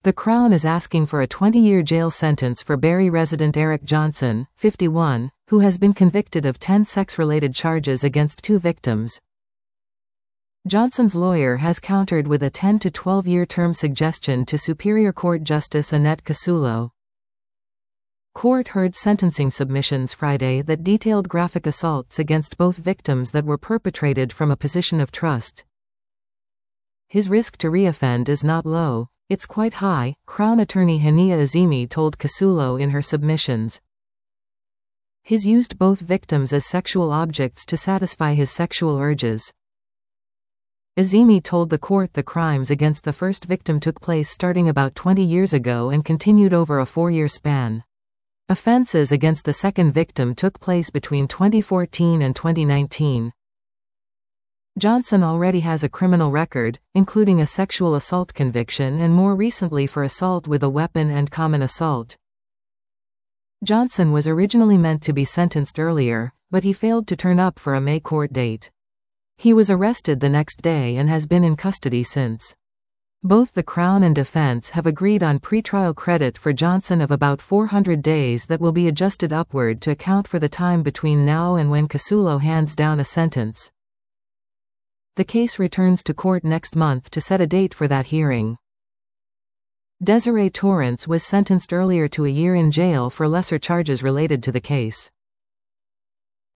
The Crown is asking for a 20-year jail sentence for Barrie resident Eric Johnson, 51, who has been convicted of 10 sex-related charges against 2 victims. Johnson's lawyer has countered with a 10 to 12-year term suggestion to Superior Court Justice Annette Casullo. Court heard sentencing submissions Friday that detailed graphic assaults against both victims that were perpetrated from a position of trust. His risk to reoffend is not low, it's quite high, Crown attorney Hania Azimi told Casullo in her submissions. He's used both victims as sexual objects to satisfy his sexual urges. Azimi told the court the crimes against the first victim took place starting about 20 years ago and continued over a 4-year span. Offenses against the second victim took place between 2014 and 2019. Johnson already has a criminal record, including a sexual assault conviction and more recently for assault with a weapon and common assault. Johnson was originally meant to be sentenced earlier, but he failed to turn up for a May court date. He was arrested the next day and has been in custody since. Both the Crown and defense have agreed on pretrial credit for Johnson of about 400 days that will be adjusted upward to account for the time between now and when Casullo hands down a sentence. The case returns to court next month to set a date for that hearing. Desiree Torrance was sentenced earlier to a year in jail for lesser charges related to the case.